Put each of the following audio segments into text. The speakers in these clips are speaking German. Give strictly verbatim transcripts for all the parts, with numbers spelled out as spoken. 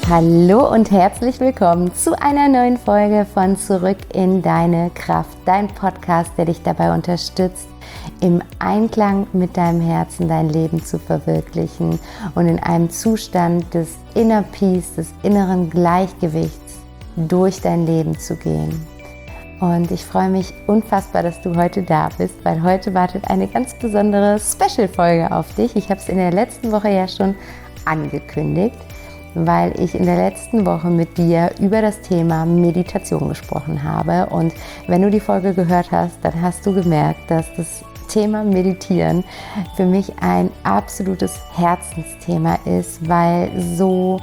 Hallo und herzlich willkommen zu einer neuen Folge von Zurück in deine Kraft, dein Podcast, der dich dabei unterstützt, im Einklang mit deinem Herzen dein Leben zu verwirklichen und in einem Zustand des Inner Peace, des inneren Gleichgewichts durch dein Leben zu gehen. Und ich freue mich unfassbar, dass du heute da bist, weil heute wartet eine ganz besondere Special-Folge auf dich. Ich habe es in der letzten Woche ja schon angekündigt, weil ich in der letzten Woche mit dir über das Thema Meditation gesprochen habe. Und wenn du die Folge gehört hast, dann hast du gemerkt, dass das Thema Meditieren für mich ein absolutes Herzensthema ist, weil so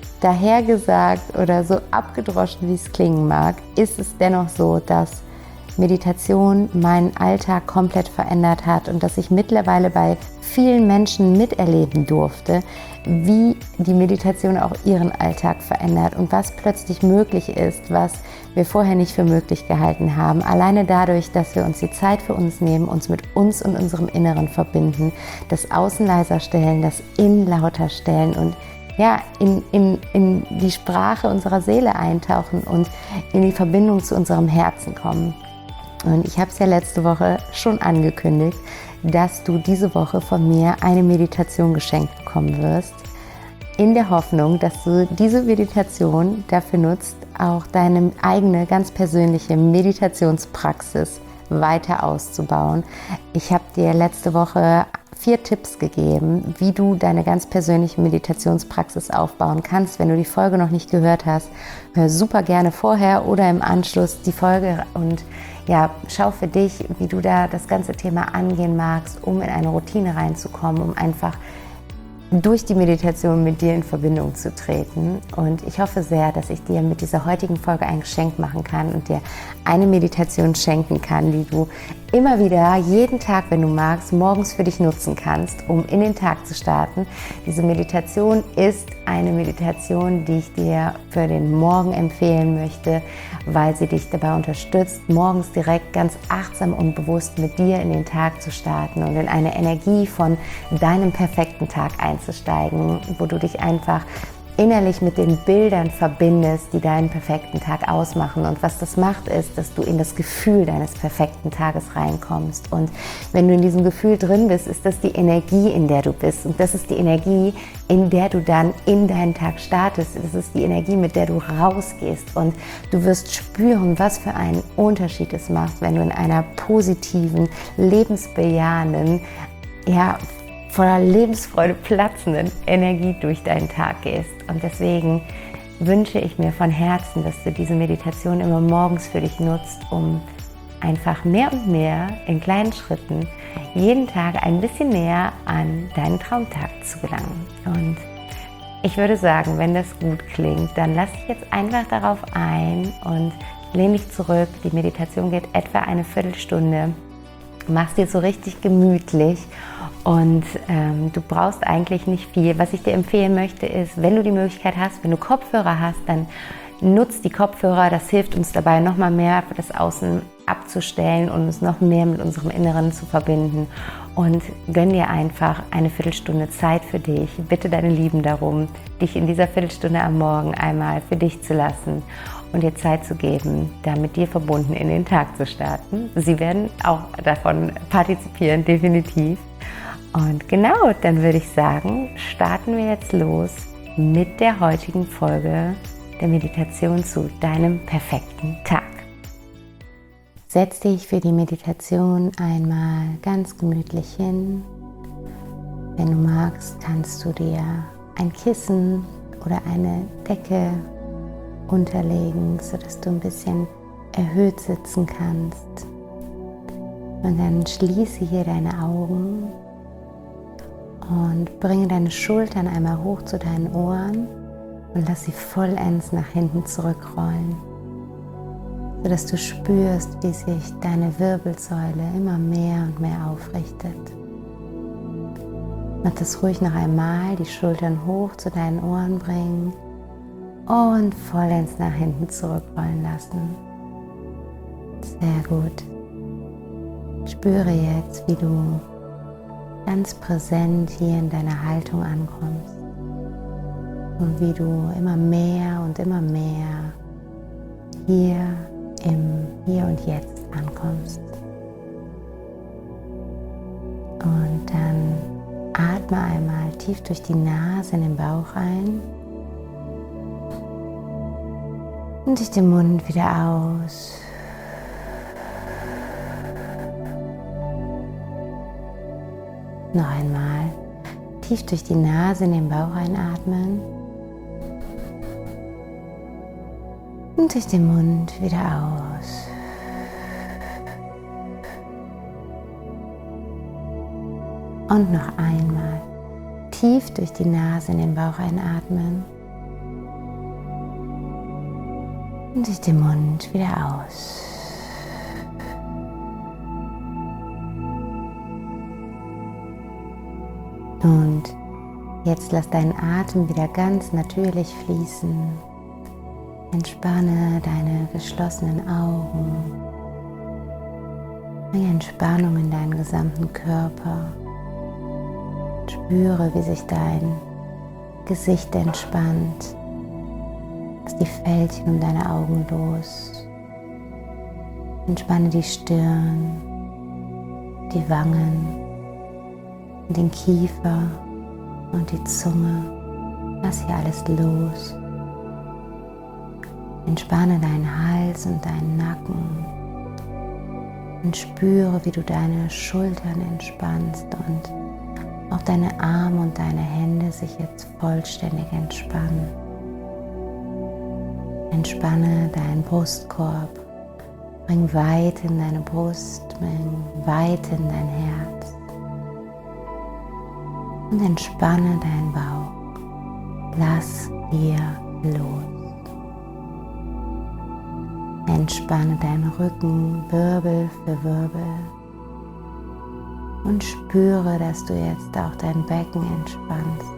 dahergesagt oder so abgedroschen, wie es klingen mag, ist es dennoch so, dass Meditation meinen Alltag komplett verändert hat und dass ich mittlerweile bei vielen Menschen miterleben durfte, wie die Meditation auch ihren Alltag verändert und was plötzlich möglich ist, was wir vorher nicht für möglich gehalten haben. Alleine dadurch, dass wir uns die Zeit für uns nehmen, uns mit uns und unserem Inneren verbinden, das Außen leiser stellen, das Innen lauter stellen und ja, in, in, in die Sprache unserer Seele eintauchen und in die Verbindung zu unserem Herzen kommen. Und ich habe es ja letzte Woche schon angekündigt, dass du diese Woche von mir eine Meditation geschenkt bekommen wirst, in der Hoffnung, dass du diese Meditation dafür nutzt, auch deine eigene ganz persönliche Meditationspraxis weiter auszubauen. Ich habe dir letzte Woche vier Tipps gegeben, wie du deine ganz persönliche Meditationspraxis aufbauen kannst. Wenn du die Folge noch nicht gehört hast, hör super gerne vorher oder im Anschluss die Folge und ja, schau für dich, wie du da das ganze Thema angehen magst, um in eine Routine reinzukommen, um einfach durch die Meditation mit dir in Verbindung zu treten. Und ich hoffe sehr, dass ich dir mit dieser heutigen Folge ein Geschenk machen kann und dir eine Meditation schenken kann, die du immer wieder, jeden Tag, wenn du magst, morgens für dich nutzen kannst, um in den Tag zu starten. Diese Meditation ist eine Meditation, die ich dir für den Morgen empfehlen möchte, weil sie dich dabei unterstützt, morgens direkt ganz achtsam und bewusst mit dir in den Tag zu starten und in eine Energie von deinem perfekten Tag einzusteigen, wo du dich einfach innerlich mit den Bildern verbindest, die deinen perfekten Tag ausmachen. Und was das macht, ist, dass du in das Gefühl deines perfekten Tages reinkommst. Und wenn du in diesem Gefühl drin bist, ist das die Energie, in der du bist. Und das ist die Energie, in der du dann in deinen Tag startest. Das ist die Energie, mit der du rausgehst. Und du wirst spüren, was für einen Unterschied es macht, wenn du in einer positiven, lebensbejahenden, ja, voller Lebensfreude platzenden Energie durch deinen Tag gehst. Und deswegen wünsche ich mir von Herzen, dass du diese Meditation immer morgens für dich nutzt, um einfach mehr und mehr in kleinen Schritten jeden Tag ein bisschen näher an deinen Traumtag zu gelangen. Und ich würde sagen, wenn das gut klingt, dann lass dich jetzt einfach darauf ein und lehn dich zurück. Die Meditation geht etwa eine Viertelstunde. Mach's dir so richtig gemütlich. Und ähm, du brauchst eigentlich nicht viel. Was ich dir empfehlen möchte ist, wenn du die Möglichkeit hast, wenn du Kopfhörer hast, dann nutz die Kopfhörer. Das hilft uns dabei, nochmal mehr für das Außen abzustellen und uns noch mehr mit unserem Inneren zu verbinden. Und gönn dir einfach eine Viertelstunde Zeit für dich. Bitte deine Lieben darum, dich in dieser Viertelstunde am Morgen einmal für dich zu lassen und dir Zeit zu geben, da mit dir verbunden in den Tag zu starten. Sie werden auch davon partizipieren, definitiv. Und genau, dann würde ich sagen, starten wir jetzt los mit der heutigen Folge der Meditation zu deinem perfekten Tag. Setz dich für die Meditation einmal ganz gemütlich hin. Wenn du magst, kannst du dir ein Kissen oder eine Decke unterlegen, sodass du ein bisschen erhöht sitzen kannst. Und dann schließe hier deine Augen und bringe deine Schultern einmal hoch zu deinen Ohren und lass sie vollends nach hinten zurückrollen, sodass du spürst, wie sich deine Wirbelsäule immer mehr und mehr aufrichtet. Mach das ruhig noch einmal, die Schultern hoch zu deinen Ohren bringen und vollends nach hinten zurückrollen lassen. Sehr gut. Spüre jetzt, wie du ganz präsent hier in deiner Haltung ankommst. und wie du immer mehr und immer mehr hier im Hier und Jetzt ankommst. Und dann atme einmal tief durch die Nase in den Bauch ein und durch den Mund wieder aus. Noch einmal tief durch die Nase in den Bauch einatmen und durch den Mund wieder aus. Und noch einmal tief durch die Nase in den Bauch einatmen und durch den Mund wieder aus. Und jetzt lass deinen Atem wieder ganz natürlich fließen. Entspanne deine geschlossenen Augen. Bring Entspannung in deinen gesamten Körper. Spüre, wie sich dein Gesicht entspannt. Lass die Fältchen um deine Augen los. Entspanne die Stirn, die Wangen, den Kiefer und die Zunge. Lass hier alles los. Entspanne deinen Hals und deinen Nacken und spüre, wie du deine Schultern entspannst und auch deine Arme und deine Hände sich jetzt vollständig entspannen. Entspanne deinen Brustkorb, bring Weite in deine Brust, bring Weite in dein Herz. Und entspanne deinen Bauch. Lass hier los. Entspanne deinen Rücken Wirbel für Wirbel und spüre, dass du jetzt auch dein Becken entspannst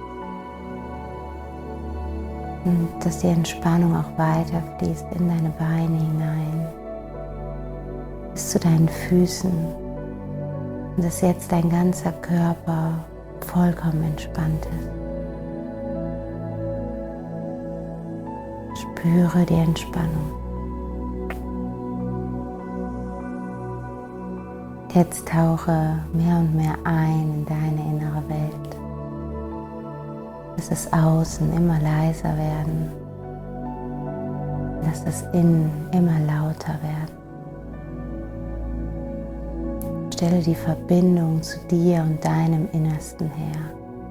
und dass die Entspannung auch weiter fließt in deine Beine hinein bis zu deinen Füßen und dass jetzt dein ganzer Körper vollkommen entspannt ist. Spüre die Entspannung. Jetzt tauche mehr und mehr ein in deine innere Welt. Lass das Außen immer leiser werden. Lass das Innen immer lauter werden. Stelle die Verbindung zu dir und deinem Innersten her.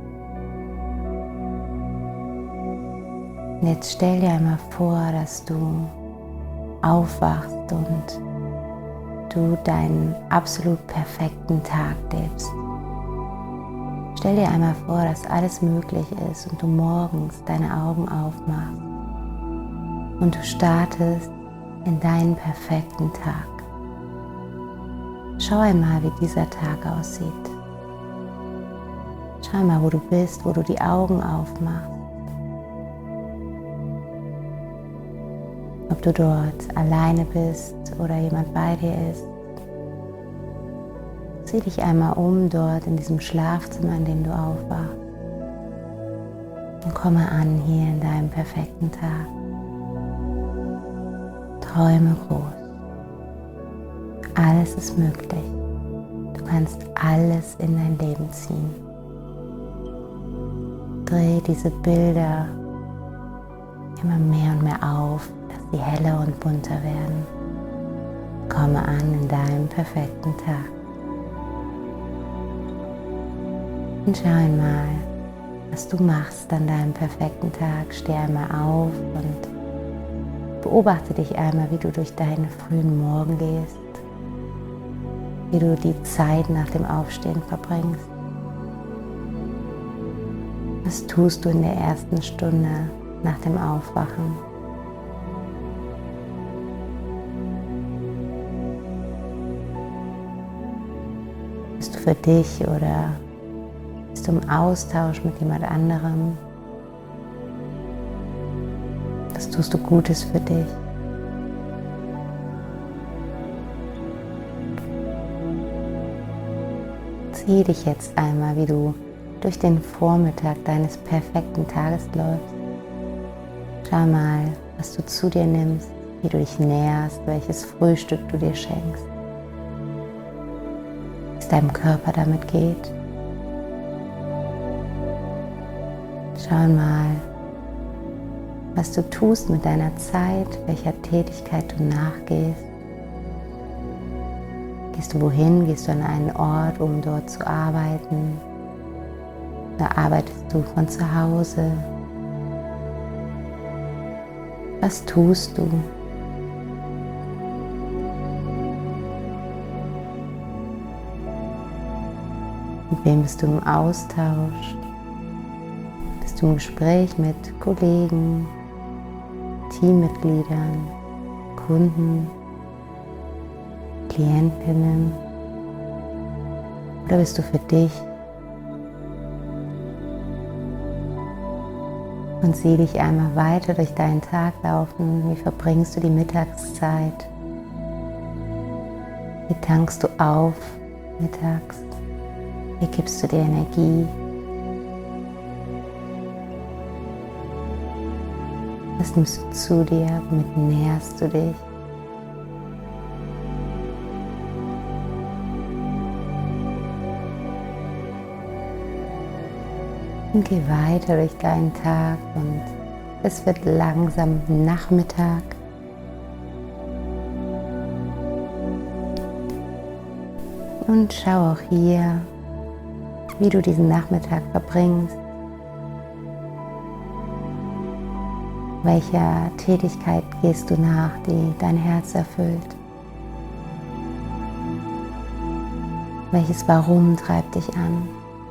Und jetzt stell dir einmal vor, dass du aufwachst und du deinen absolut perfekten Tag lebst. Stell dir einmal vor, dass alles möglich ist und du morgens deine Augen aufmachst und du startest in deinen perfekten Tag. Schau einmal, wie dieser Tag aussieht. Schau einmal, wo du bist, wo du die Augen aufmachst. Ob du dort alleine bist oder jemand bei dir ist. Sieh dich einmal um dort in diesem Schlafzimmer, in dem du aufwachst. Und komme an hier in deinem perfekten Tag. Träume groß. Alles ist möglich. Du kannst alles in dein Leben ziehen. Dreh diese Bilder immer mehr und mehr auf, dass sie heller und bunter werden. Komme an in deinem perfekten Tag. Und schau einmal, was du machst an deinem perfekten Tag. Steh einmal auf und beobachte dich einmal, wie du durch deinen frühen Morgen gehst. Wie du die Zeit nach dem Aufstehen verbringst. Was tust du in der ersten Stunde nach dem Aufwachen? Bist du für dich oder bist du im Austausch mit jemand anderem? Was tust du Gutes für dich? Sieh dich jetzt einmal, wie du durch den Vormittag deines perfekten Tages läufst. Schau mal, was du zu dir nimmst, wie du dich nährst, welches Frühstück du dir schenkst, wie es deinem Körper damit geht. Schau mal, was du tust mit deiner Zeit, welcher Tätigkeit du nachgehst. Gehst du wohin? Gehst du an einen Ort, um dort zu arbeiten? Oder arbeitest du von zu Hause? Was tust du? Mit wem bist du im Austausch? Bist du im Gespräch mit Kollegen, Teammitgliedern, Kunden, Klientinnen? Oder bist du für dich? Und sieh dich einmal weiter durch deinen Tag laufen. Wie verbringst du die Mittagszeit? Wie tankst du auf mittags? Wie gibst du dir Energie? Was nimmst du zu dir? Womit nährst du dich? Und geh weiter durch deinen Tag und es wird langsam Nachmittag. Und schau auch hier, wie du diesen Nachmittag verbringst. Welcher Tätigkeit gehst du nach, die dein Herz erfüllt? Welches Warum treibt dich an?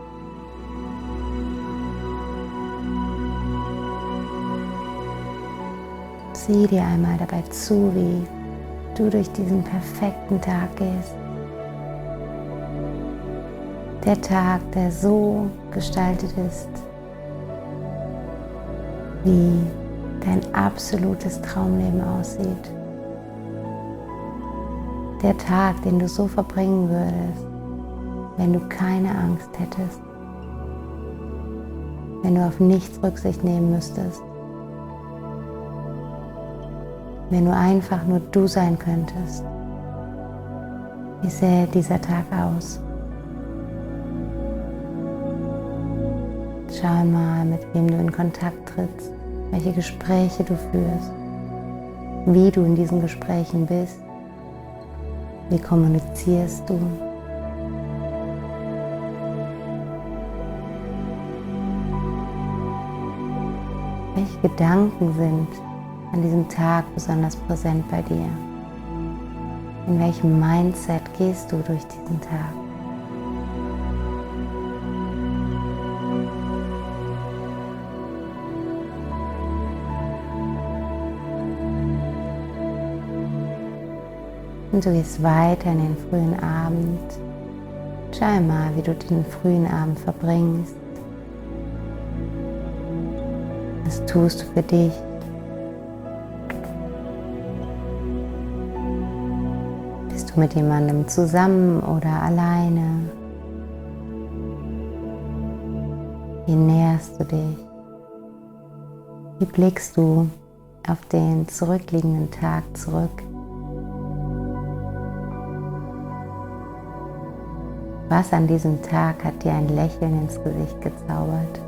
Sieh dir einmal dabei zu, wie du durch diesen perfekten Tag gehst. Der Tag, der so gestaltet ist, wie dein absolutes Traumleben aussieht. Der Tag, den du so verbringen würdest, wenn du keine Angst hättest, wenn du auf nichts Rücksicht nehmen müsstest, wenn du einfach nur du sein könntest. Wie sähe dieser Tag aus? Schau mal, mit wem du in Kontakt trittst, welche Gespräche du führst, wie du in diesen Gesprächen bist, wie kommunizierst du. Welche Gedanken sind an diesem Tag besonders präsent bei dir? In welchem Mindset gehst du durch diesen Tag? Und du gehst weiter in den frühen Abend. Schau mal, wie du den frühen Abend verbringst. Was tust du für dich? Bist du mit jemandem zusammen oder alleine? Wie nährst du dich? Wie blickst du auf den zurückliegenden Tag zurück? Was an diesem Tag hat dir ein Lächeln ins Gesicht gezaubert?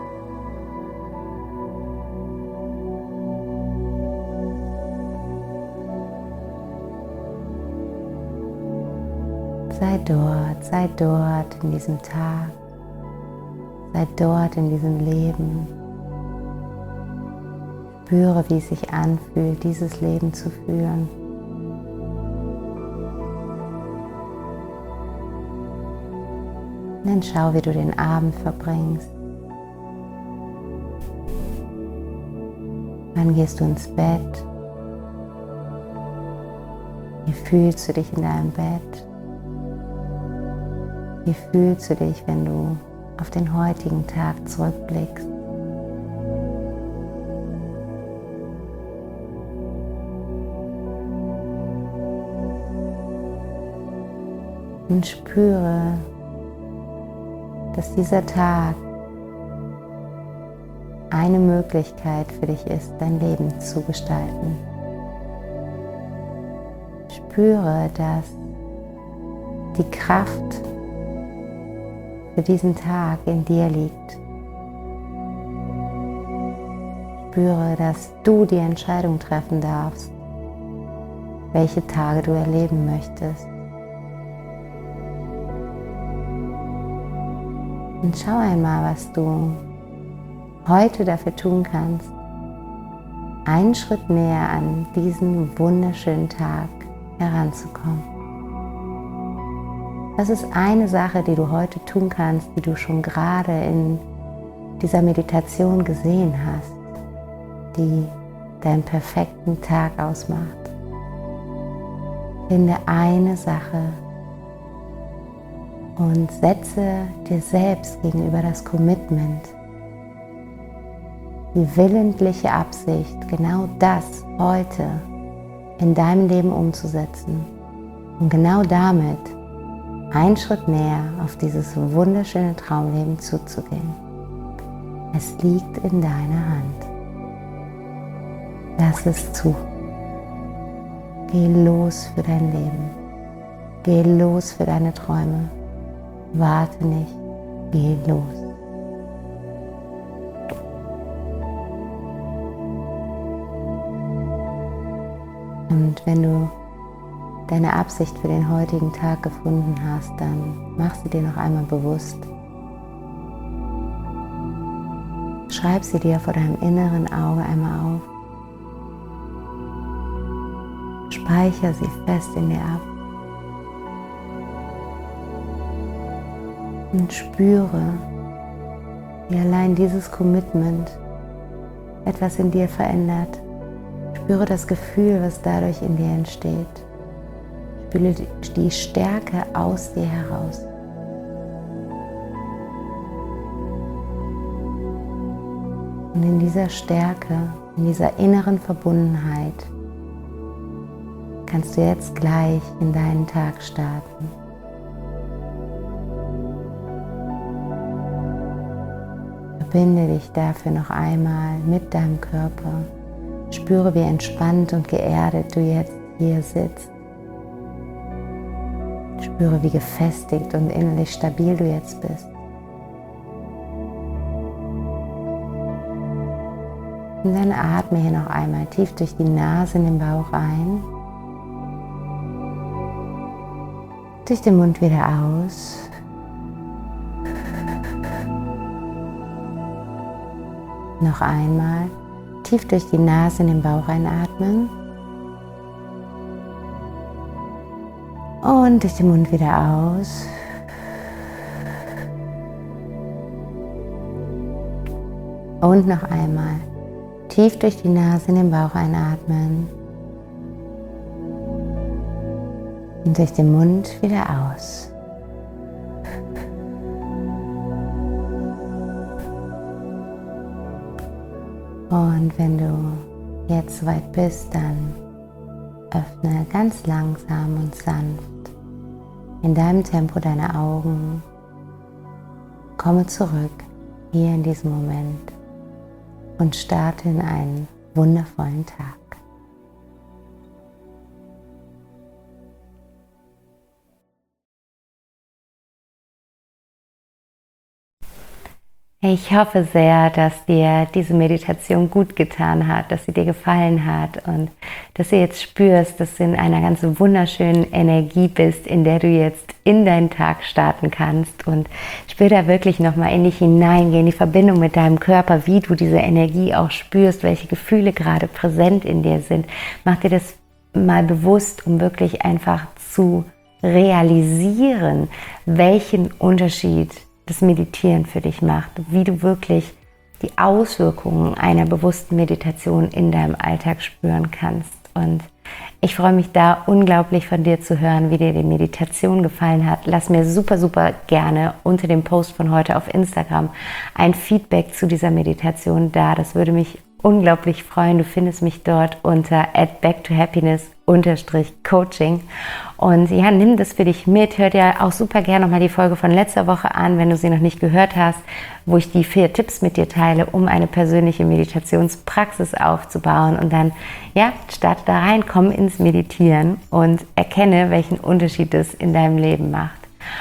Sei dort, sei dort in diesem Tag, sei dort in diesem Leben. Spüre, wie es sich anfühlt, dieses Leben zu führen. Und dann schau, wie du den Abend verbringst. Wann gehst du ins Bett? Wie fühlst du dich in deinem Bett? Wie fühlst du dich, wenn du auf den heutigen Tag zurückblickst? Und spüre, dass dieser Tag eine Möglichkeit für dich ist, dein Leben zu gestalten. Spüre, dass die Kraft für diesen Tag in dir liegt. Spüre, dass du die Entscheidung treffen darfst, welche Tage du erleben möchtest. Und schau einmal, was du heute dafür tun kannst, einen Schritt näher an diesen wunderschönen Tag heranzukommen. Das ist eine Sache, die du heute tun kannst, die du schon gerade in dieser Meditation gesehen hast, die deinen perfekten Tag ausmacht. Finde eine Sache und setze dir selbst gegenüber das Commitment, die willentliche Absicht, genau das heute in deinem Leben umzusetzen und genau damit einen Schritt näher auf dieses wunderschöne Traumleben zuzugehen. Es liegt in deiner Hand. Lass es zu. Geh los für dein Leben. Geh los für deine Träume. Warte nicht. Geh los. Und wenn du deine Absicht für den heutigen Tag gefunden hast, dann mach sie dir noch einmal bewusst. Schreib sie dir vor deinem inneren Auge einmal auf. Speicher sie fest in dir ab. Und spüre, wie allein dieses Commitment etwas in dir verändert. Spüre das Gefühl, was dadurch in dir entsteht. Spüre die Stärke aus dir heraus. Und in dieser Stärke, in dieser inneren Verbundenheit kannst du jetzt gleich in deinen Tag starten. Verbinde dich dafür noch einmal mit deinem Körper. Spüre, wie entspannt und geerdet du jetzt hier sitzt. Spüre, wie gefestigt und innerlich stabil du jetzt bist. Und dann atme hier noch einmal tief durch die Nase in den Bauch ein. Durch den Mund wieder aus. Noch einmal tief durch die Nase in den Bauch einatmen. Und durch den Mund wieder aus. Und noch einmal tief durch die Nase in den Bauch einatmen. Und durch den Mund wieder aus. Und wenn du jetzt soweit bist, dann öffne ganz langsam und sanft in deinem Tempo deine Augen. Komme zurück hier in diesem Moment und starte in einen wundervollen Tag. Ich hoffe sehr, dass dir diese Meditation gut getan hat, dass sie dir gefallen hat und dass du jetzt spürst, dass du in einer ganz wunderschönen Energie bist, in der du jetzt in deinen Tag starten kannst. Und spür da wirklich nochmal in dich hineingehen, die Verbindung mit deinem Körper, wie du diese Energie auch spürst, welche Gefühle gerade präsent in dir sind. Mach dir das mal bewusst, um wirklich einfach zu realisieren, welchen Unterschied das Meditieren für dich macht, wie du wirklich die Auswirkungen einer bewussten Meditation in deinem Alltag spüren kannst. Und ich freue mich da unglaublich von dir zu hören, wie dir die Meditation gefallen hat. Lass mir super, super gerne unter dem Post von heute auf Instagram ein Feedback zu dieser Meditation da. Das würde mich unglaublich freuen. Du findest mich dort unter at back to happiness coaching. Und ja, nimm das für dich mit. Hör dir auch super gerne nochmal die Folge von letzter Woche an, wenn du sie noch nicht gehört hast, wo ich die vier Tipps mit dir teile, um eine persönliche Meditationspraxis aufzubauen. Und dann, ja, starte da rein, komm ins Meditieren und erkenne, welchen Unterschied es in deinem Leben macht.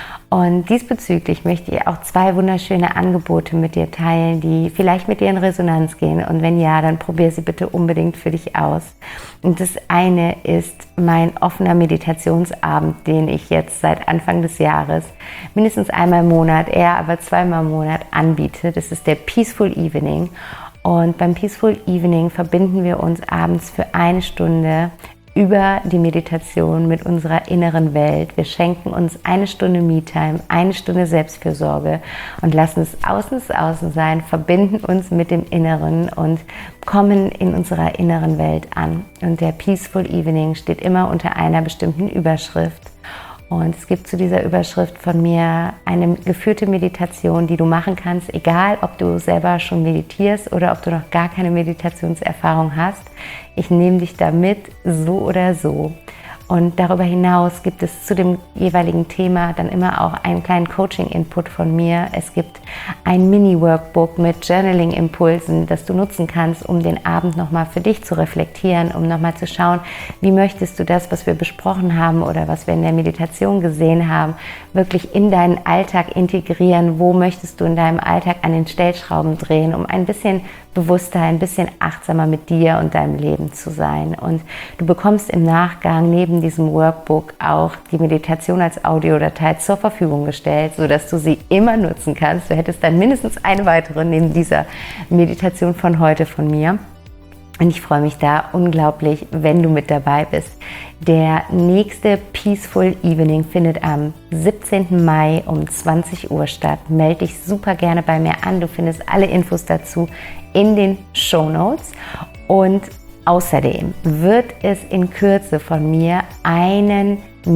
Und diesbezüglich möchte ich auch zwei wunderschöne Angebote mit dir teilen, die vielleicht mit dir in Resonanz gehen. Und wenn ja, dann probier sie bitte unbedingt für dich aus. Und das eine ist mein offener Meditationsabend, den ich jetzt seit Anfang des Jahres mindestens einmal im Monat, eher aber zweimal im Monat anbiete. Das ist der Peaceful Evening. Und beim Peaceful Evening verbinden wir uns abends für eine Stunde über die Meditation mit unserer inneren Welt. Wir schenken uns eine Stunde Me-Time, eine Stunde Selbstfürsorge und lassen es außen es außen sein, verbinden uns mit dem Inneren und kommen in unserer inneren Welt an. Und der Peaceful Evening steht immer unter einer bestimmten Überschrift. Und es gibt zu dieser Überschrift von mir eine geführte Meditation, die du machen kannst, egal ob du selber schon meditierst oder ob du noch gar keine Meditationserfahrung hast. Ich nehme dich da mit, so oder so. Und darüber hinaus gibt es zu dem jeweiligen Thema dann immer auch einen kleinen Coaching-Input von mir. Es gibt ein Mini-Workbook mit Journaling-Impulsen, das du nutzen kannst, um den Abend nochmal für dich zu reflektieren, um nochmal zu schauen, wie möchtest du das, was wir besprochen haben oder was wir in der Meditation gesehen haben, wirklich in deinen Alltag integrieren. Wo möchtest du in deinem Alltag an den Stellschrauben drehen, um ein bisschen bewusster, ein bisschen achtsamer mit dir und deinem Leben zu sein. Und du bekommst im Nachgang neben diesem Workbook auch die Meditation als Audiodatei zur Verfügung gestellt, sodass du sie immer nutzen kannst. Du hättest dann mindestens eine weitere neben dieser Meditation von heute von mir. Und ich freue mich da unglaublich, wenn du mit dabei bist. Der nächste Peaceful Evening findet am siebzehnten Mai um zwanzig Uhr statt. Melde dich super gerne bei mir an. Du findest alle Infos dazu in den Shownotes. Und außerdem wird es in Kürze von mir einen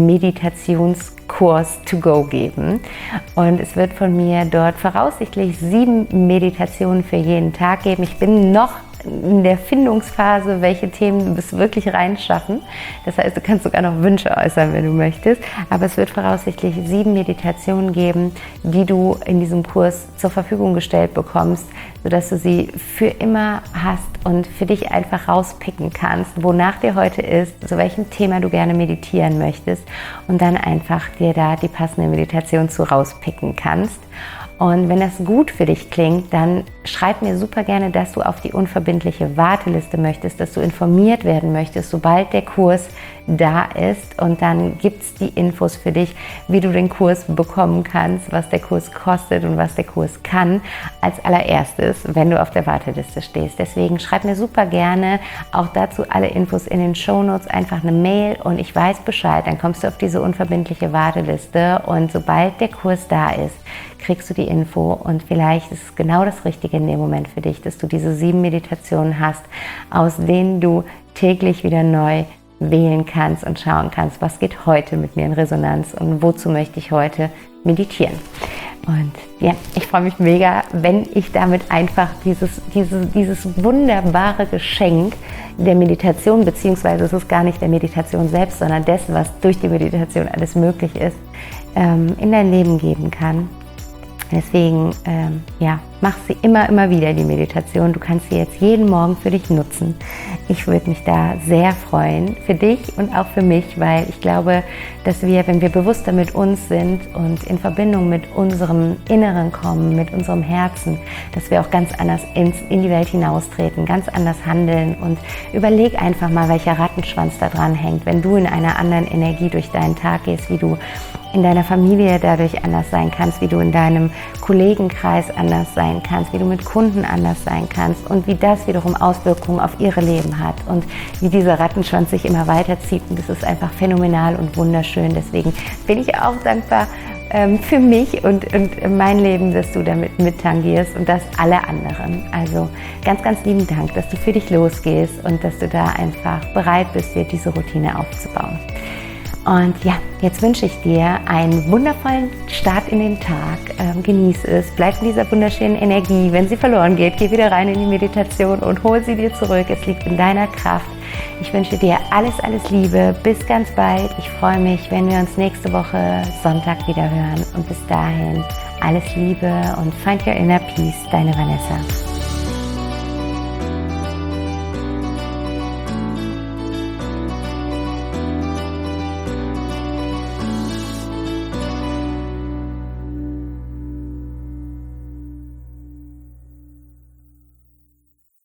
Meditationskurs to go geben. Und es wird von mir dort voraussichtlich sieben Meditationen für jeden Tag geben. Ich bin noch in der Findungsphase, welche Themen es wirklich reinschaffen. Das heißt, du kannst sogar noch Wünsche äußern, wenn du möchtest. Aber es wird voraussichtlich sieben Meditationen geben, die du in diesem Kurs zur Verfügung gestellt bekommst, sodass du sie für immer hast und für dich einfach rauspicken kannst, wonach dir heute ist, zu welchem Thema du gerne meditieren möchtest und dann einfach dir da die passende Meditation zu rauspicken kannst. Und wenn das gut für dich klingt, dann schreib mir super gerne, dass du auf die unverbindliche Warteliste möchtest, dass du informiert werden möchtest, sobald der Kurs da ist. Und dann gibt es die Infos für dich, wie du den Kurs bekommen kannst, was der Kurs kostet und was der Kurs kann, als allererstes, wenn du auf der Warteliste stehst. Deswegen schreib mir super gerne auch dazu alle Infos in den Shownotes, einfach eine Mail und ich weiß Bescheid. Dann kommst du auf diese unverbindliche Warteliste und sobald der Kurs da ist, kriegst du die Info und vielleicht ist es genau das Richtige in dem Moment für dich, dass du diese sieben Meditationen hast, aus denen du täglich wieder neu wählen kannst und schauen kannst, was geht heute mit mir in Resonanz und wozu möchte ich heute meditieren. Und ja, ich freue mich mega, wenn ich damit einfach dieses, dieses, dieses wunderbare Geschenk der Meditation, beziehungsweise es ist gar nicht der Meditation selbst, sondern dessen, was durch die Meditation alles möglich ist, in dein Leben geben kann. Deswegen, ähm, ja, mach sie immer, immer wieder, die Meditation. Du kannst sie jetzt jeden Morgen für dich nutzen. Ich würde mich da sehr freuen, für dich und auch für mich, weil ich glaube, dass wir, wenn wir bewusster mit uns sind und in Verbindung mit unserem Inneren kommen, mit unserem Herzen, dass wir auch ganz anders ins, in die Welt hinaustreten, ganz anders handeln und überleg einfach mal, welcher Rattenschwanz da dran hängt, wenn du in einer anderen Energie durch deinen Tag gehst, wie du in deiner Familie dadurch anders sein kannst, wie du in deinem Kollegenkreis anders sein kannst, wie du mit Kunden anders sein kannst und wie das wiederum Auswirkungen auf ihre Leben hat und wie dieser Rattenschwanz sich immer weiterzieht und das ist einfach phänomenal und wunderschön. Deswegen bin ich auch dankbar ähm, für mich und, und mein Leben, dass du damit mittangierst und das alle anderen. Also ganz, ganz lieben Dank, dass du für dich losgehst und dass du da einfach bereit bist, dir diese Routine aufzubauen. Und ja, jetzt wünsche ich dir einen wundervollen Start in den Tag. Ähm, genieß es, bleib in dieser wunderschönen Energie. Wenn sie verloren geht, geh wieder rein in die Meditation und hol sie dir zurück. Es liegt in deiner Kraft. Ich wünsche dir alles, alles Liebe. Bis ganz bald. Ich freue mich, wenn wir uns nächste Woche Sonntag wieder hören. Und bis dahin alles Liebe und find your inner peace. Deine Vanessa.